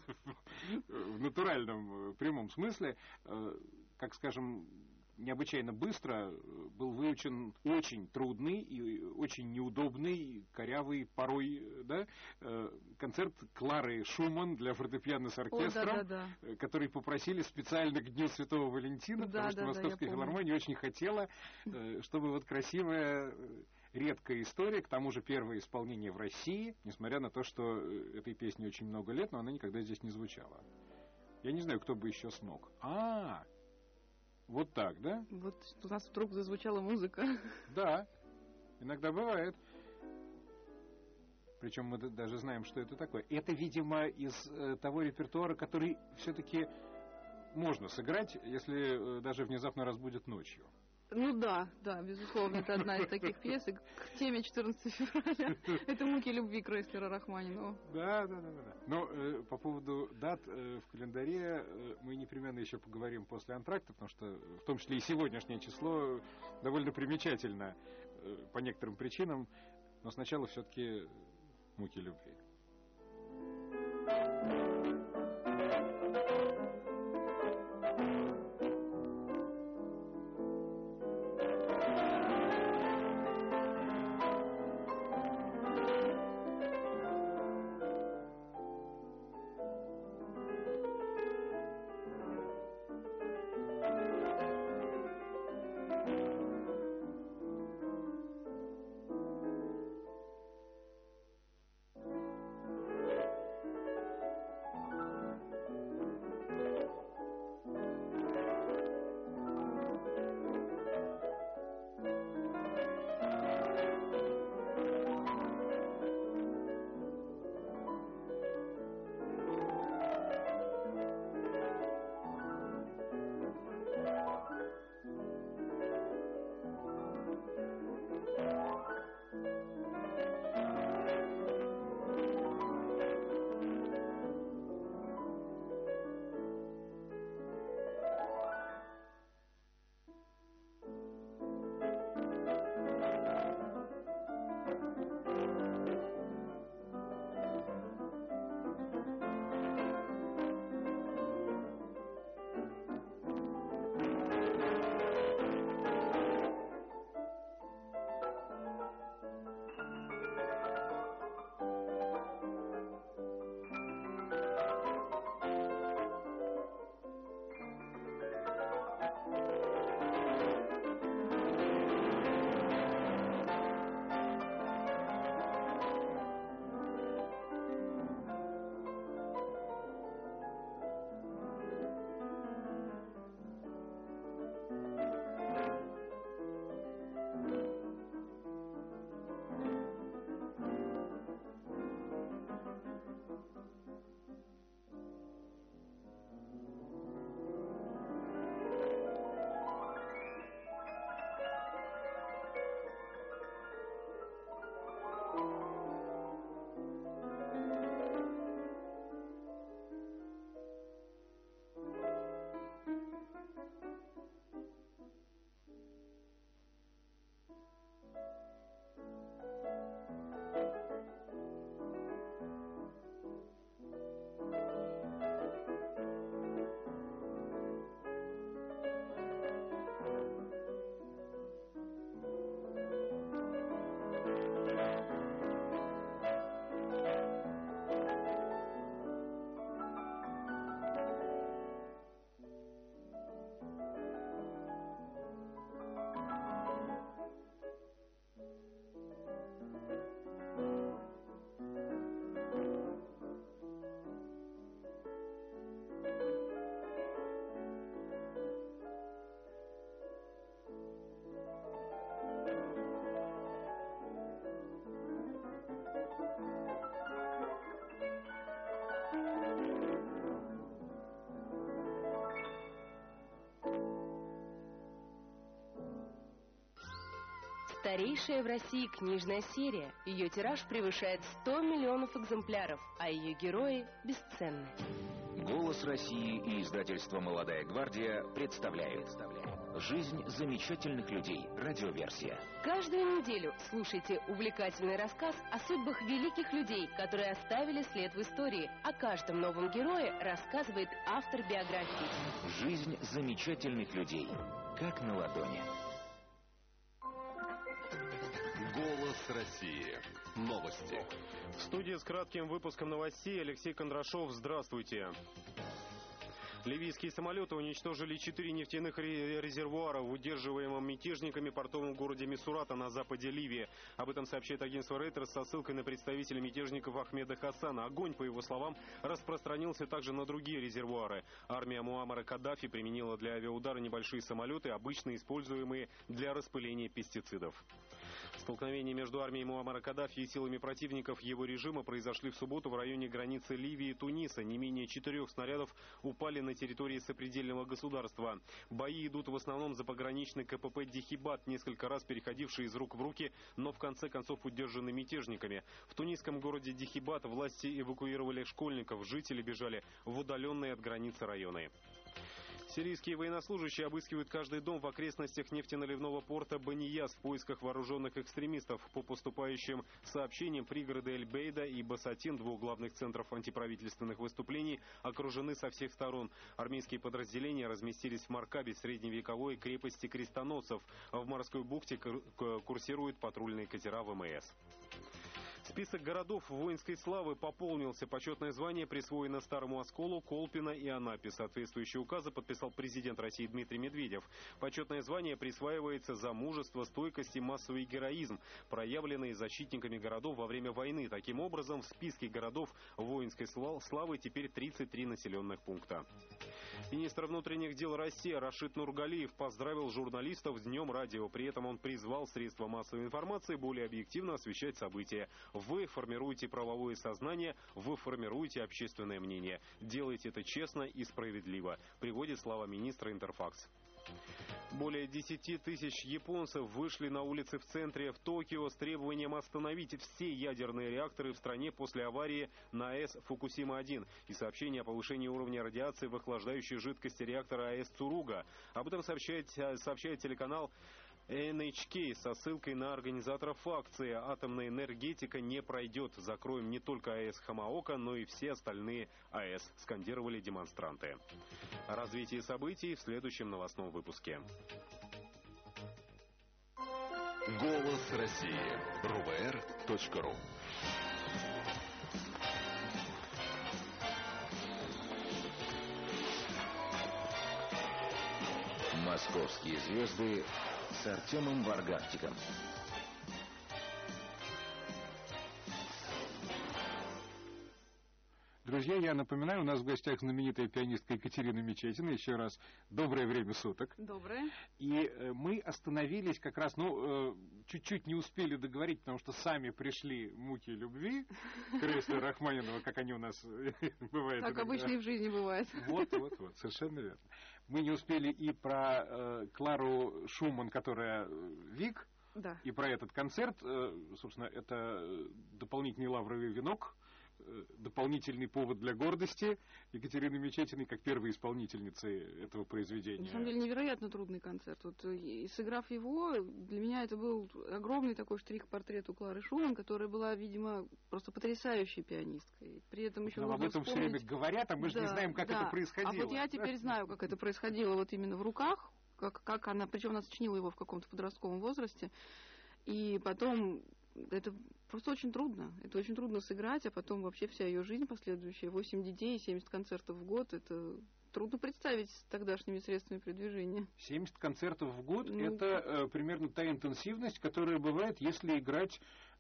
в натуральном прямом смысле, как, скажем, необычайно быстро был выучен очень трудный и очень неудобный, корявый порой, да, концерт Клары Шуман для фортепиано с оркестром, который попросили специально к Дню Святого Валентина, потому что Московская филармония очень хотела, чтобы вот красивая, редкая история, к тому же первое исполнение в России, несмотря на то, что этой песне очень много лет, но она никогда здесь не звучала. Я не знаю, кто бы еще смог. Вот так, да? Вот у нас вдруг зазвучала музыка. Да, иногда бывает. Причем мы даже знаем, что это такое. Это, видимо, из того репертуара, который все-таки можно сыграть, если даже внезапно разбудит ночью. Ну да, безусловно, это одна из таких пьесок к теме 14 февраля. Это «Муки любви» Крейслера Рахманинова. Да. Но по поводу дат в календаре мы непременно еще поговорим после антракта, потому что в том числе и сегодняшнее число довольно примечательно по некоторым причинам. Но сначала все-таки «Муки любви». Старейшая в России книжная серия. Ее тираж превышает 100 миллионов экземпляров, а ее герои бесценны. «Голос России» и издательство «Молодая гвардия» представляют «Жизнь замечательных людей». Радиоверсия. Каждую неделю слушайте увлекательный рассказ о судьбах великих людей, которые оставили след в истории. О каждом новом герое рассказывает автор биографии. «Жизнь замечательных людей». Как на ладони. «Голос России». Новости. В студии с кратким выпуском новостей Алексей Кондрашов. Здравствуйте. Ливийские самолеты уничтожили 4 нефтяных резервуара в удерживаемом мятежниками портовом городе Мисурата на западе Ливии. Об этом сообщает агентство Reuters со ссылкой на представителя мятежников Ахмеда Хасана. Огонь, по его словам, распространился также на другие резервуары. Армия Муаммара Каддафи применила для авиаудара небольшие самолеты, обычно используемые для распыления пестицидов. Столкновения между армией Муаммара Каддафи и силами противников его режима произошли в субботу в районе границы Ливии и Туниса. Не менее 4 снарядов упали на территории сопредельного государства. Бои идут в основном за пограничный КПП Дихибат, несколько раз переходивший из рук в руки, но в конце концов удержаны мятежниками. В тунисском городе Дихибат власти эвакуировали школьников, жители бежали в удаленные от границы районы. Сирийские военнослужащие обыскивают каждый дом в окрестностях нефтеналивного порта Банияс в поисках вооруженных экстремистов. По поступающим сообщениям, пригороды Эль-Бейда и Басатин, 2 главных центров антиправительственных выступлений, окружены со всех сторон. Армейские подразделения разместились в Маркабе, средневековой крепости крестоносцев. В морской бухте курсируют патрульные катера ВМС. Список городов воинской славы пополнился. Почетное звание присвоено Старому Осколу, Колпино и Анапе. Соответствующие указы подписал президент России Дмитрий Медведев. Почетное звание присваивается за мужество, стойкость и массовый героизм, проявленные защитниками городов во время войны. Таким образом, в списке городов воинской славы теперь 33 населенных пункта. Министр внутренних дел России Рашид Нургалиев поздравил журналистов с Днем радио. При этом он призвал средства массовой информации более объективно освещать события. Вы формируете правовое сознание, вы формируете общественное мнение. Делайте это честно и справедливо, приводит слова министра Интерфакс. Более 10 тысяч японцев вышли на улицы в центре в Токио с требованием остановить все ядерные реакторы в стране после аварии на АЭС Фукусима-1 и сообщение о повышении уровня радиации в охлаждающей жидкости реактора АЭС Цуруга. Об этом сообщает телеканал NHK со ссылкой на организаторов акции. Атомная энергетика не пройдет. Закроем не только АЭС Хамаока, но и все остальные АЭС, скандировали демонстранты. О развитии событий в следующем новостном выпуске. «Голос России». РУВР.ру. Московские звезды с Артемом Варгартиком. Друзья, я напоминаю, у нас в гостях знаменитая пианистка Екатерина Мечетина. Еще раз доброе время суток. Доброе. И мы остановились как раз, чуть-чуть не успели договорить, потому что сами пришли муки любви к Ресле Рахманинова, как они у нас бывают. Так обычно и в жизни бывает. Вот, совершенно верно. Мы не успели и про Клару Шуман, которая Вик, да, и про этот концерт. Собственно, это дополнительный лавровый венок, дополнительный повод для гордости Екатерины Мечетиной как первой исполнительницы этого произведения. На самом деле невероятно трудный концерт. И сыграв его, для меня это был огромный такой штрих к портрету Клары Шуман, которая была, видимо, просто потрясающей пианисткой. При этом еще об этом все время говорят, а мы же не знаем, как это происходило. А вот я теперь знаю, как это происходило вот именно в руках, как она, причем она сочинила его в каком-то подростковом возрасте, и потом это просто очень трудно. Это очень трудно сыграть, а потом вообще вся ее жизнь последующая, 8 детей, 70 концертов в год, это трудно представить с тогдашними средствами передвижения. 70 концертов в год — это примерно та интенсивность, которая бывает, если играть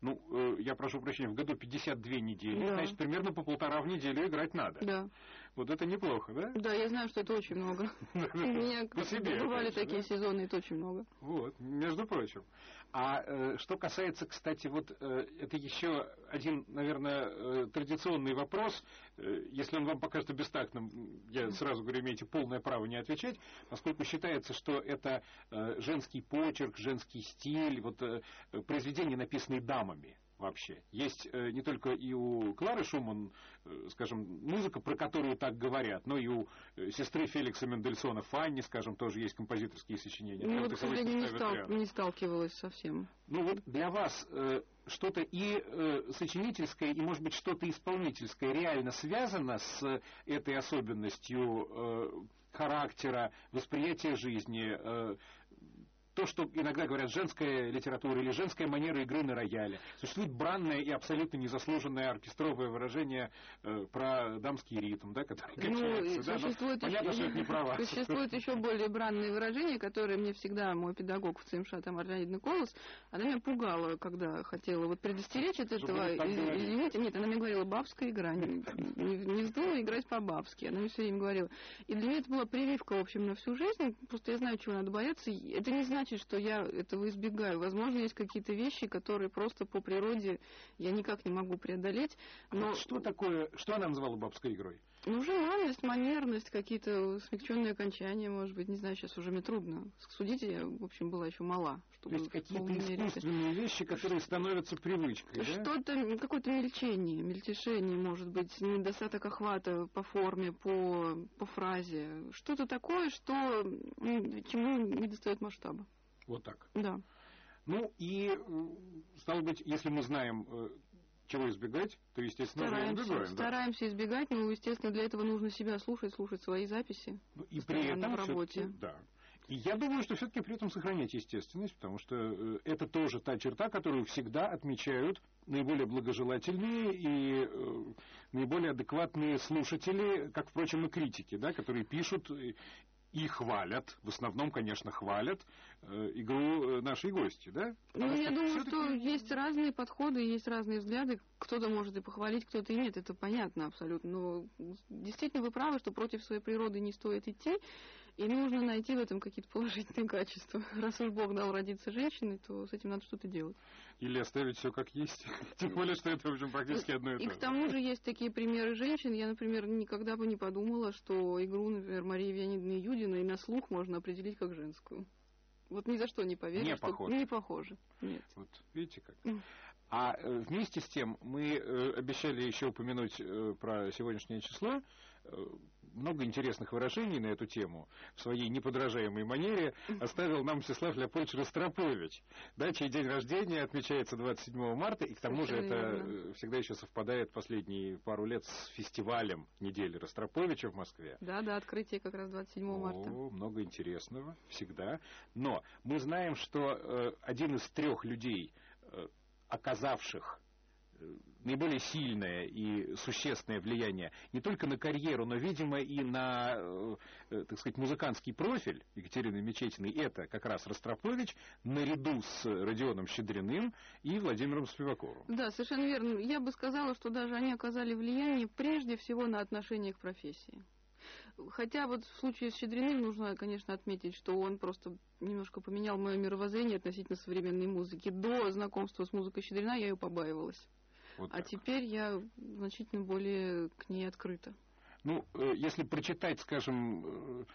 Ну, я прошу прощения, в году 52 недели, Да. значит, примерно по 1,5 в неделю играть надо. Да. Вот это неплохо, да? Да, я знаю, что это очень много. У меня По себе, бывали опять же, такие да? сезоны, это очень много. Вот, между прочим. А что касается, кстати, вот это еще один, наверное, традиционный вопрос. Если он вам покажется бестактным, я сразу говорю, имеете полное право не отвечать, поскольку считается, что это женский почерк, женский стиль, вот произведения, написанные дамами. Вообще. Есть не только и у Клары Шуман, скажем, музыка, про которую так говорят, но и у сестры Феликса Мендельсона Фанни, скажем, тоже есть композиторские сочинения. Ну, Там вот, к таковых сожалению, ставят рядом. не сталкивалась совсем. Ну вот для вас что-то и сочинительское, и, может быть, что-то исполнительское реально связано с этой особенностью характера, восприятия жизни, то, что иногда говорят женская литература или женская манера игры на рояле. Существует бранное и абсолютно незаслуженное оркестровое выражение про дамский ритм, да, который качается. Да, существует понятно, что это не про вас. Существует еще более бранные выражения, которые мне всегда мой педагог в ЦМШ, Тамара Леонидовна Колос, она меня пугала, когда хотела вот предостеречь от этого. Извините, нет, она мне говорила, бабская игра, не вздумай играть по-бабски. Она мне все время говорила. И для меня это была прививка, в общем, на всю жизнь. Просто я знаю, чего надо бояться. Это не значит, что я этого избегаю. Возможно, есть какие-то вещи, которые просто по природе я никак не могу преодолеть. Но Вот что такое, что она называла бабской игрой? Ну, жеманность, манерность, какие-то смягченные окончания, может быть, не знаю, сейчас уже мне трудно судить, я, в общем, была еще мала. То есть какие-то искусственные вещи, которые становятся привычкой, да? Что-то, какое-то мельчение, мельтешение, может быть, недостаток охвата по форме, по фразе. Что-то такое, чему не достает масштаба. Вот так. Да. Ну и, стало быть, если мы знаем, чего избегать, то, естественно, избегаем. Стараемся избегать, но, естественно, для этого нужно себя слушать свои записи. Ну, и при этом в работе. Да. И я думаю, что все-таки при этом сохранять естественность, потому что это тоже та черта, которую всегда отмечают наиболее благожелательные и наиболее адекватные слушатели, как, впрочем, и критики, да, которые пишут и хвалят, в основном, конечно, хвалят игру нашей гости, да? Ну, я думаю, что есть разные подходы, есть разные взгляды. Кто-то может и похвалить, кто-то и нет, это понятно абсолютно. Но действительно вы правы, что против своей природы не стоит идти, и нужно найти в этом какие-то положительные качества. Раз уж Бог дал родиться женщиной, то с этим надо что-то делать. Или оставить все как есть. Тем более, что это, в общем, практически одно и то же. И к тому же есть такие примеры женщин. Я, например, никогда бы не подумала, что игру, например, Марии Леонидовны Юдиной на слух можно определить как женскую. Вот ни за что не поверю, не что похоже. Не похоже. Нет. Вот видите как. А вместе с тем мы обещали еще упомянуть про сегодняшнее число. Много интересных выражений на эту тему в своей неподражаемой манере оставил нам Мстислав Леопольдович Ростропович, да, чей день рождения отмечается 27 марта, и к тому же это всегда еще совпадает последние пару лет с фестивалем недели Ростроповича в Москве. Да, открытие как раз 27 марта. Много интересного, всегда. Но мы знаем, что один из 3 людей, оказавших наиболее сильное и существенное влияние не только на карьеру, но, видимо, и на, так сказать, музыкантский профиль Екатерины Мечетиной, это как раз Ростропович, наряду с Родионом Щедриным и Владимиром Спиваковым. Да, совершенно верно. Я бы сказала, что даже они оказали влияние прежде всего на отношение к профессии. Хотя вот в случае с Щедриным нужно, конечно, отметить, что он просто немножко поменял мое мировоззрение относительно современной музыки. До знакомства с музыкой Щедрина я ее побаивалась. Вот а теперь я значительно более к ней открыта. Ну, если прочитать, скажем,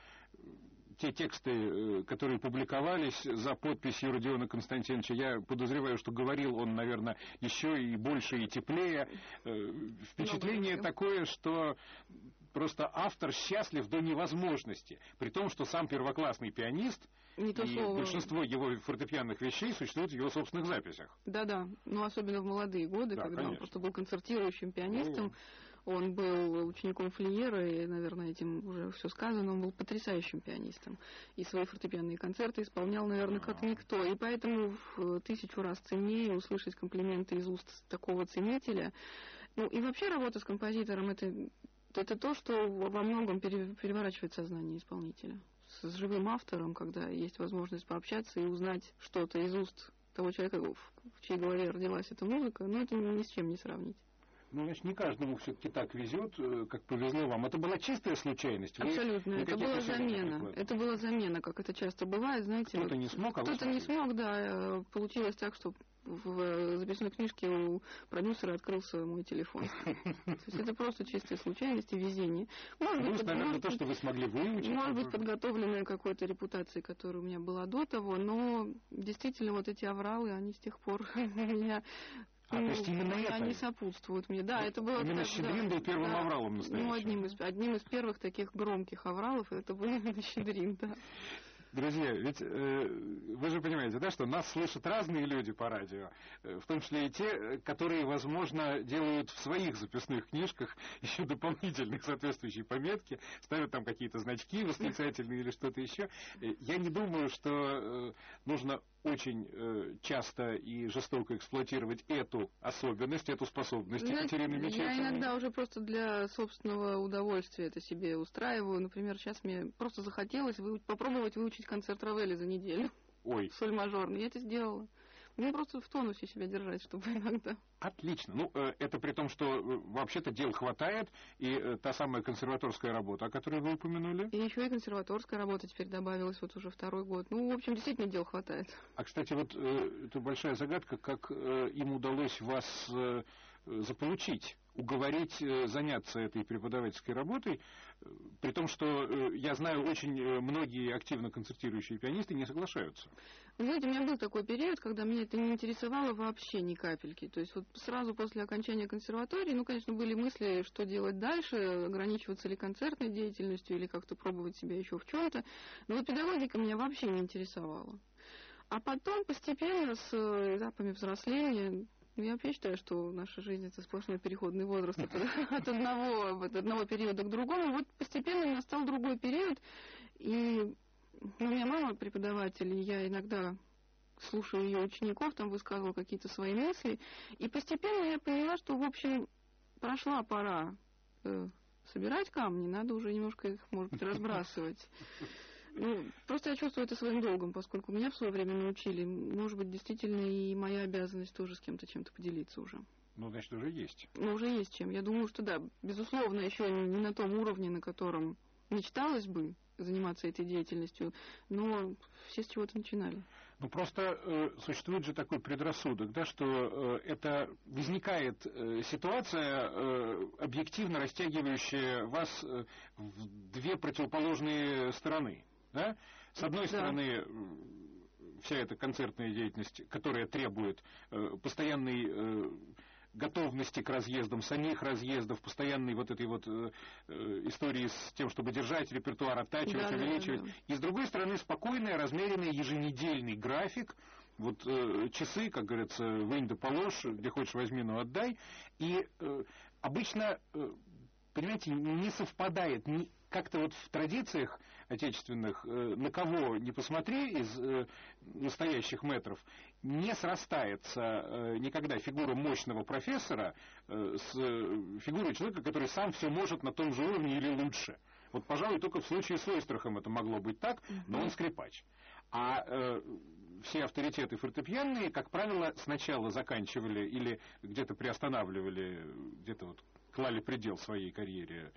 те тексты, которые публиковались за подписью Родиона Константиновича, я подозреваю, что говорил он, наверное, еще и больше и теплее. Впечатление такое, что просто автор счастлив до невозможности, при том, что сам первоклассный пианист, и большинство его фортепианных вещей существует в его собственных записях. Да, ну особенно в молодые годы, да, когда конечно. Он просто был концертирующим пианистом, он был учеником Флиера, и, наверное, этим уже все сказано, он был потрясающим пианистом. И свои фортепианные концерты исполнял, наверное, как никто. И поэтому в 1000 раз ценнее услышать комплименты из уст такого ценителя. Ну и вообще работа с композитором это то, что во многом переворачивает сознание исполнителя. С живым автором, когда есть возможность пообщаться и узнать что-то из уст того человека, в чьей голове родилась эта музыка, но это ни с чем не сравнить. Ну, значит, не каждому все-таки так везет, как повезло вам. Это была чистая случайность? Абсолютно. Это была замена. Это была замена, как это часто бывает, знаете. Кто-то не смог, а кто-то не смог, да. Получилось так, что в записной книжке у продюсера открылся мой телефон. То есть это просто чистая случайность и везение. Может, наверное, то, что вы смогли выучить. Может быть, подготовленная какой-то репутацией, которая у меня была до того, но действительно вот эти авралы, они с тех пор меня... то есть именно это? Они сопутствуют мне. Да, это было... Именно Щедрин был первым авралом настоящим. Одним из первых таких громких авралов это был именно Щедрин, да. Друзья, ведь вы же понимаете, да, что нас слышат разные люди по радио, в том числе и те, которые, возможно, делают в своих записных книжках еще дополнительные соответствующие пометки, ставят там какие-то значки восклицательные или что-то еще. Я не думаю, что нужно очень часто и жестоко эксплуатировать эту особенность, эту способность Екатерины Мечетиной. Я иногда уже просто для собственного удовольствия это себе устраиваю. Например, сейчас мне просто захотелось попробовать выучить концерт Равеля за неделю. Ой. Соль мажорный. Я это сделала. Мне просто в тонусе себя держать, чтобы иногда... Отлично. Ну, это при том, что вообще-то дел хватает, и та самая консерваторская работа, о которой вы упомянули. И еще и консерваторская работа теперь добавилась вот уже второй год. Ну, в общем, действительно дел хватает. А, кстати, вот это большая загадка, как им удалось вас заполучить, уговорить заняться этой преподавательской работой, при том, что я знаю, очень многие активно концертирующие пианисты не соглашаются. Вы знаете, у меня был такой период, когда меня это не интересовало вообще ни капельки. То есть вот сразу после окончания консерватории, ну, конечно, были мысли, что делать дальше, ограничиваться ли концертной деятельностью или как-то пробовать себя еще в чем-то. Но вот педагогика меня вообще не интересовала. А потом постепенно с этапами взросления... Я вообще считаю, что наша жизнь — это сплошной переходный возраст от одного периода к другому. Вот постепенно настал другой период, и у меня мама преподаватель, и я иногда слушаю ее учеников, там высказывала какие-то свои мысли, и постепенно я поняла, что, в общем, прошла пора собирать камни, надо уже немножко их, может быть, разбрасывать. Ну, просто я чувствую это своим долгом, поскольку меня в свое время научили. Может быть, действительно, и моя обязанность тоже с кем-то чем-то поделиться уже. Ну, значит, уже есть. Ну, уже есть чем. Я думаю, что да, безусловно, еще не на том уровне, на котором мечталось бы заниматься этой деятельностью, но все с чего-то начинали. Ну, просто существует же такой предрассудок, да, что это возникает ситуация, объективно растягивающая вас в две противоположные стороны. Да? С одной стороны, вся эта концертная деятельность, которая требует постоянной готовности к разъездам, самих разъездов, постоянной вот этой вот истории с тем, чтобы держать репертуар, оттачивать, увеличивать. И с другой стороны, спокойный, размеренный, еженедельный график, вот часы, как говорится, вынь да положь, где хочешь возьми, но отдай. И обычно, понимаете, не совпадает, как-то вот в традициях отечественных, на кого не посмотри из настоящих мэтров, не срастается никогда фигура мощного профессора с фигурой человека, который сам все может на том же уровне или лучше. Вот, пожалуй, только в случае с Ойстрахом это могло быть так, но он скрипач. А все авторитеты фортепианные, как правило, сначала заканчивали или где-то приостанавливали, где-то вот клали предел своей карьере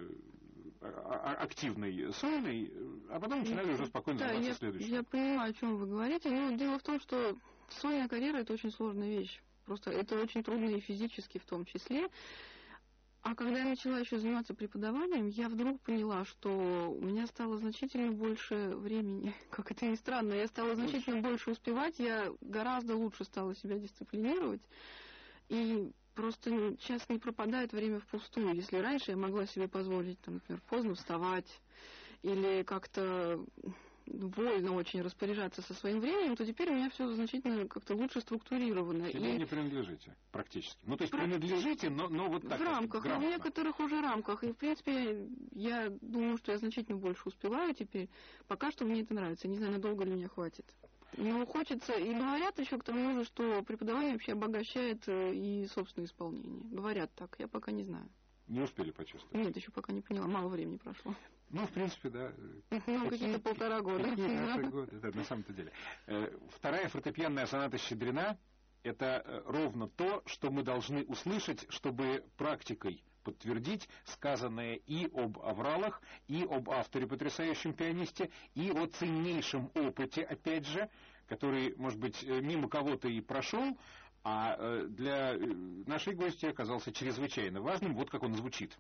активной, сольной, а потом начинали уже спокойно заниматься следующим. Я понимаю, о чем вы говорите. Но дело в том, что сольная карьера — это очень сложная вещь. Просто это очень трудно и физически в том числе. А когда я начала еще заниматься преподаванием, я вдруг поняла, что у меня стало значительно больше времени. Как это ни странно, я стала значительно больше успевать, я гораздо лучше стала себя дисциплинировать. И просто сейчас не пропадает время впустую. Если раньше я могла себе позволить, там, например, поздно вставать или как-то вольно очень распоряжаться со своим временем, то теперь у меня все значительно как-то лучше структурировано. Себе не принадлежите практически. Ну, то есть принадлежите, но вот так. В рамках, в некоторых уже рамках. И, в принципе, я думаю, что я значительно больше успеваю теперь. Пока что мне это нравится. Не знаю, надолго ли меня хватит. Но хочется, и говорят еще к тому же, что преподавание вообще обогащает и собственное исполнение. Говорят так, я пока не знаю. Не успели почувствовать? Нет, еще пока не поняла, мало времени прошло. Ну, в принципе, да. Ну, какие-то 1,5 года. Какие-то годы, да, на самом-то деле. Вторая фортепианная соната Щедрина — это ровно то, что мы должны услышать, чтобы практикой подтвердить сказанное и об авралах, и об авторе, потрясающем пианисте, и о ценнейшем опыте, опять же, который, может быть, мимо кого-то и прошел, а для нашей гости оказался чрезвычайно важным. Вот как он звучит.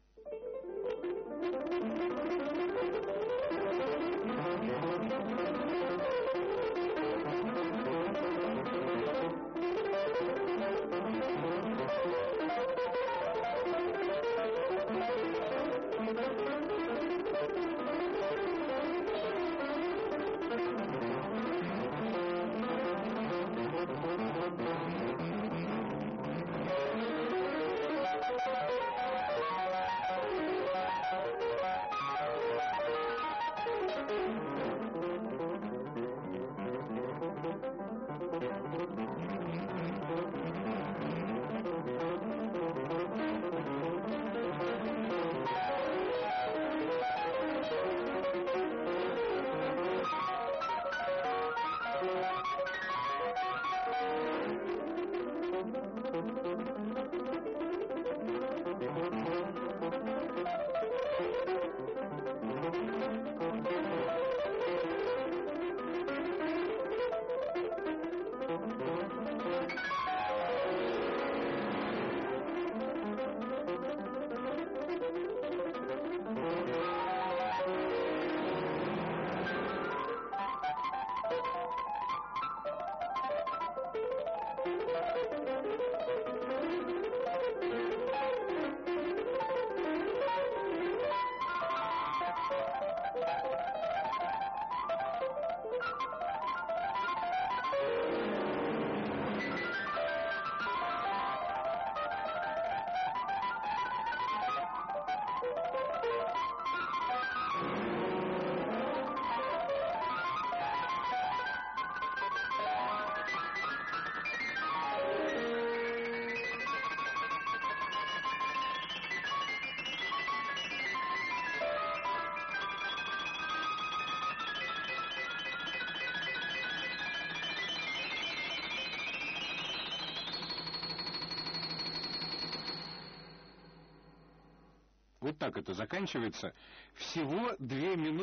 Вот так это заканчивается. Всего 2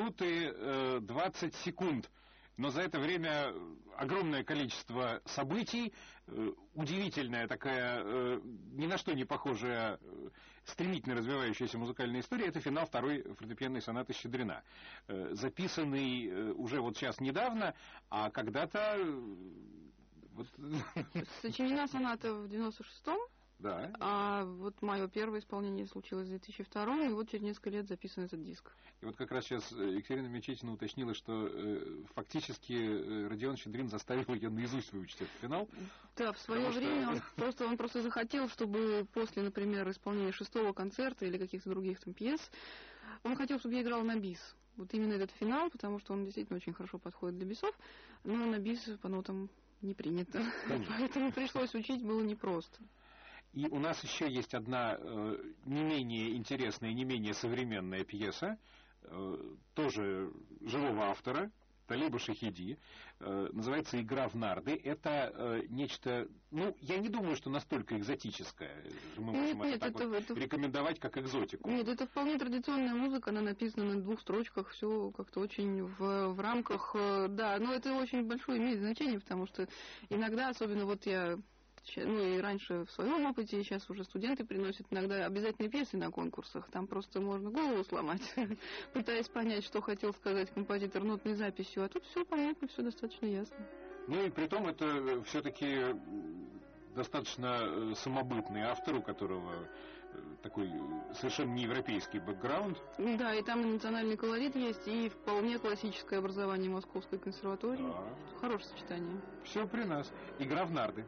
минуты 20 секунд. Но за это время огромное количество событий, удивительная такая, ни на что не похожая, стремительно развивающаяся музыкальная история. Это финал второй фортепианной сонаты Щедрина, записанный уже вот сейчас недавно, а когда-то... Вот... Сочинена соната в 96-м. Да. А вот мое первое исполнение случилось в 2002, и вот через несколько лет записан этот диск. И вот как раз сейчас Екатерина Мечетина уточнила, что фактически Родион Щедрин заставил ее наизусть выучить этот финал. Да, в свое время он просто захотел, чтобы после, например, исполнения 6-го концерта или каких-то других там пьес, он хотел, чтобы я играла на бис. Вот именно этот финал, потому что он действительно очень хорошо подходит для бисов, но на бис по нотам не принято. Поэтому пришлось учить, было непросто. И у нас еще есть одна не менее интересная, не менее современная пьеса, тоже живого автора, Талиба Шахиди, называется «Игра в нарды». Это нечто, ну, я не думаю, что настолько экзотическое. Мы можем это рекомендовать как экзотику. Нет, это вполне традиционная музыка, она написана на 2 строчках, все как-то очень в рамках, да, но это очень большое имеет значение, потому что иногда, особенно вот я... Ну и раньше в своем опыте, сейчас уже студенты приносят иногда обязательные пьесы на конкурсах. Там просто можно голову сломать, пытаясь понять, что хотел сказать композитор нотной записью. А тут все понятно, все достаточно ясно. Ну и при том это все-таки достаточно самобытный автор, у которого такой совершенно неевропейский бэкграунд. Да, и там и национальный колорит есть, и вполне классическое образование Московской консерватории. Да. Хорошее сочетание. Все при нас. Игра в нарды.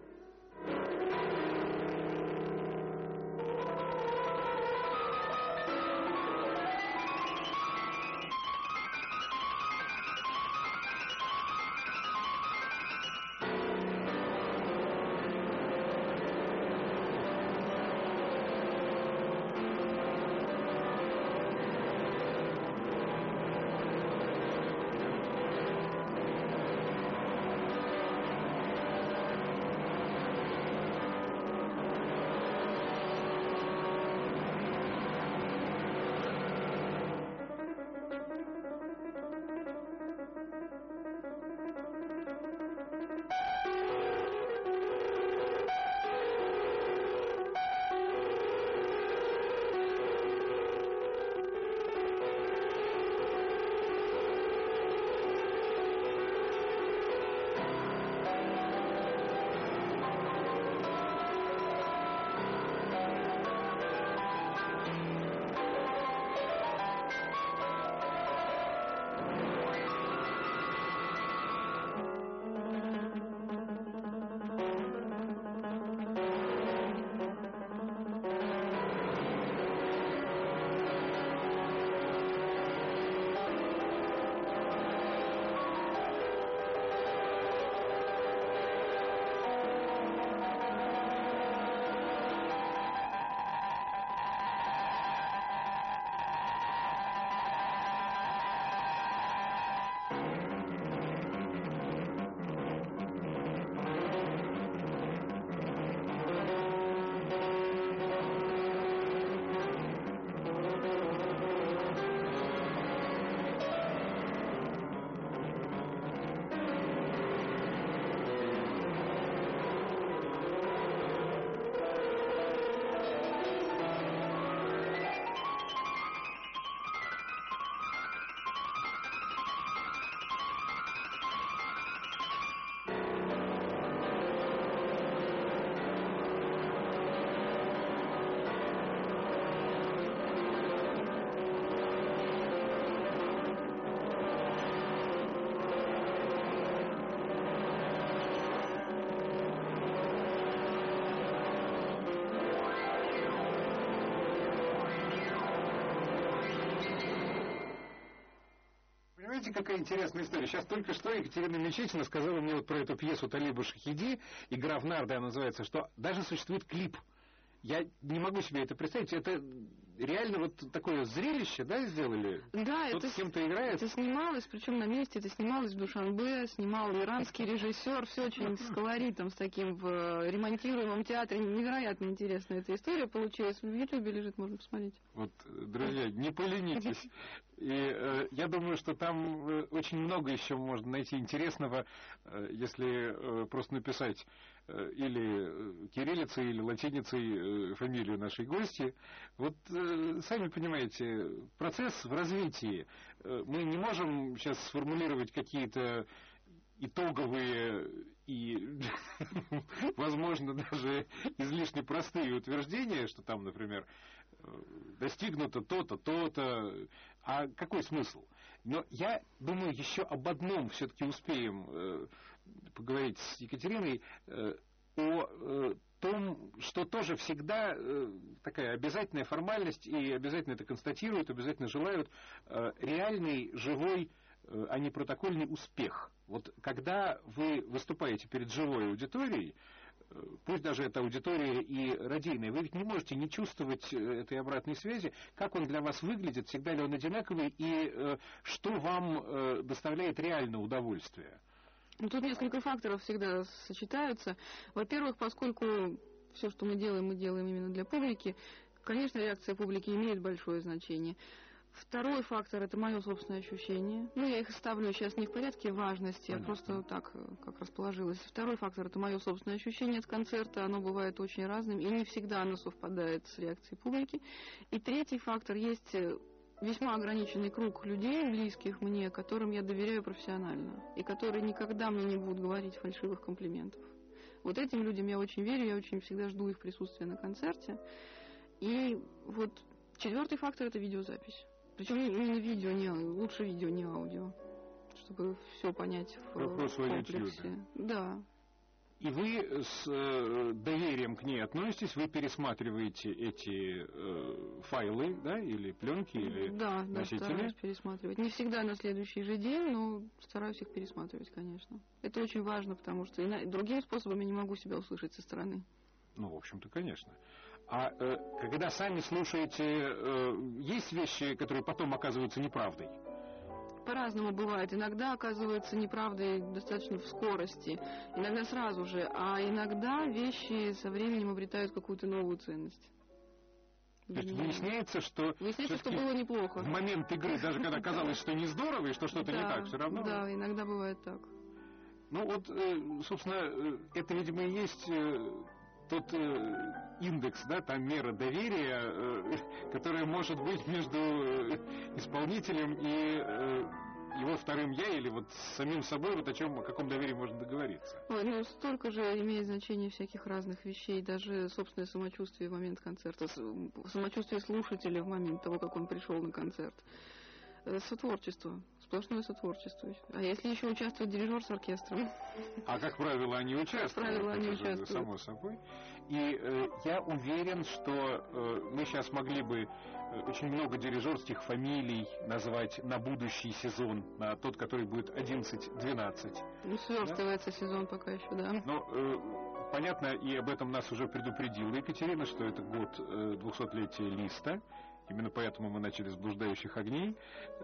какая интересная история. Сейчас только что Екатерина Мечетина сказала мне вот про эту пьесу Талиба Шахиди, «Игра в нарды» она называется, что даже существует клип. Я не могу себе это представить. Это реально вот такое зрелище, да, сделали? Да, кто-то это с кем-то играет. Это снималось, причем на месте, это снималось в Душанбе, снимал иранский режиссер, все очень с колоритом, с таким в ремонтируемом театре. Невероятно интересная эта история получилась. В Ютубе лежит, можно посмотреть. Вот, друзья, не поленитесь. И я думаю, что там очень много еще можно найти интересного, если просто написать или кириллицей, или латиницей фамилию нашей гости. Вот сами понимаете, процесс в развитии. Мы не можем сейчас сформулировать какие-то итоговые и, возможно, даже излишне простые утверждения, что там, например, достигнуто то-то, то-то. А какой смысл? Но я думаю, еще об одном все-таки успеем поговорить с Екатериной, о том, что тоже всегда такая обязательная формальность, и обязательно это констатируют, обязательно желают реальный, живой, а не протокольный успех. Вот когда вы выступаете перед живой аудиторией, пусть даже это аудитория и радийная, вы ведь не можете не чувствовать этой обратной связи, как он для вас выглядит, всегда ли он одинаковый, и что вам доставляет реальное удовольствие. Ну, тут несколько факторов всегда сочетаются. Во-первых, поскольку все, что мы делаем именно для публики, конечно, реакция публики имеет большое значение. Второй фактор – это мое собственное ощущение. Ну, я их ставлю сейчас не в порядке важности, а просто так, как расположилось. Второй фактор – это мое собственное ощущение от концерта. Оно бывает очень разным, и не всегда оно совпадает с реакцией публики. И третий фактор – есть весьма ограниченный круг людей, близких мне, которым я доверяю профессионально, и которые никогда мне не будут говорить фальшивых комплиментов. Вот этим людям я очень верю, я очень всегда жду их присутствия на концерте. И вот четвертый фактор – это видеозапись. Причем именно видео, лучше видео, не аудио, чтобы все понять в комплексе. Да. И вы с доверием к ней относитесь, вы пересматриваете эти файлы, да, или пленки, или носители? Да, стараюсь пересматривать. Не всегда на следующий же день, но стараюсь их пересматривать, конечно. Это очень важно, потому что другим способом я не могу себя услышать со стороны. Ну, в общем-то, конечно. А когда сами слушаете, есть вещи, которые потом оказываются неправдой? По-разному бывает. Иногда оказывается неправдой достаточно в скорости, иногда сразу же, а иногда вещи со временем обретают какую-то новую ценность. То есть выясняется, что было неплохо. В момент игры, даже когда казалось, что не здорово и что что-то не так, все равно... Да, иногда бывает так. Ну вот, собственно, это, видимо, и есть тот индекс, да, та мера доверия, которая может быть между исполнителем и его вторым я, или вот с самим собой, вот о каком доверии можно договориться. Ой, ну столько же имеет значение всяких разных вещей, даже собственное самочувствие в момент концерта, самочувствие слушателя в момент того, как он пришел на концерт. Сотворчество, сплошное сотворчество. А если еще участвует дирижер с оркестром? А как правило, они участвуют. Как правило, они участвуют. Само собой. И я уверен, что мы сейчас могли бы очень много дирижерских фамилий назвать на будущий сезон, на тот, который будет 11-12. Ну, сверстывается сезон пока еще, да. Но понятно, и об этом нас уже предупредила Екатерина, что это год 200-летия Листа. Именно поэтому мы начали с «Блуждающих огней»,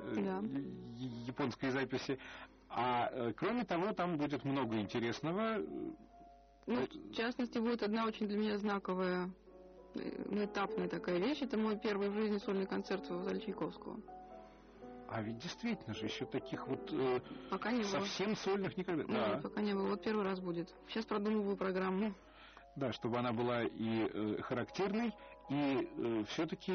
японской записи. А кроме того, там будет много интересного. Ну, в частности, будет одна очень для меня знаковая, этапная такая вещь. Это мой первый в жизни сольный концерт в зале Чайковского. А ведь действительно же еще таких вот пока не совсем было. Сольных никогда. Нет, пока не было. Вот первый раз будет. Сейчас продумываю программу. Да, чтобы она была и характерной, и все-таки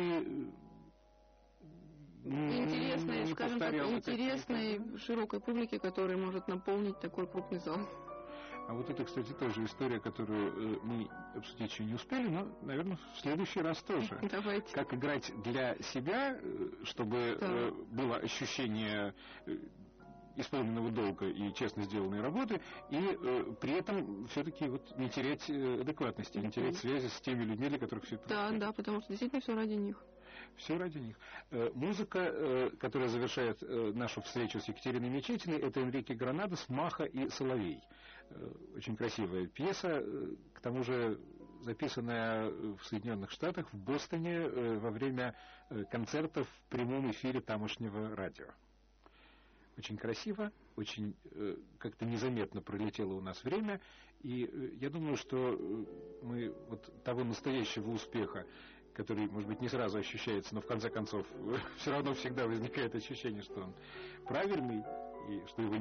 интересной, скажем так, интересной широкой публике, которая может наполнить такой крупный зал. А вот это, кстати, тоже история, которую мы обсудить еще не успели, но, наверное, в следующий раз тоже. Давайте. Как играть для себя, чтобы было ощущение исполненного долга и честно сделанной работы, и при этом все-таки вот не терять адекватности, не терять связи с теми людьми, для которых все это... Да, потому что действительно все ради них. Все ради них. Музыка, которая завершает нашу встречу с Екатериной Мечетиной, это Энрике Гранадос, «Маха и соловей». Очень красивая пьеса, к тому же записанная в Соединенных Штатах, в Бостоне, во время концертов в прямом эфире тамошнего радио. Очень красиво, очень как-то незаметно пролетело у нас время, и я думаю, что мы вот того настоящего успеха, который, может быть, не сразу ощущается, но в конце концов все равно всегда возникает ощущение, что он правильный, и что его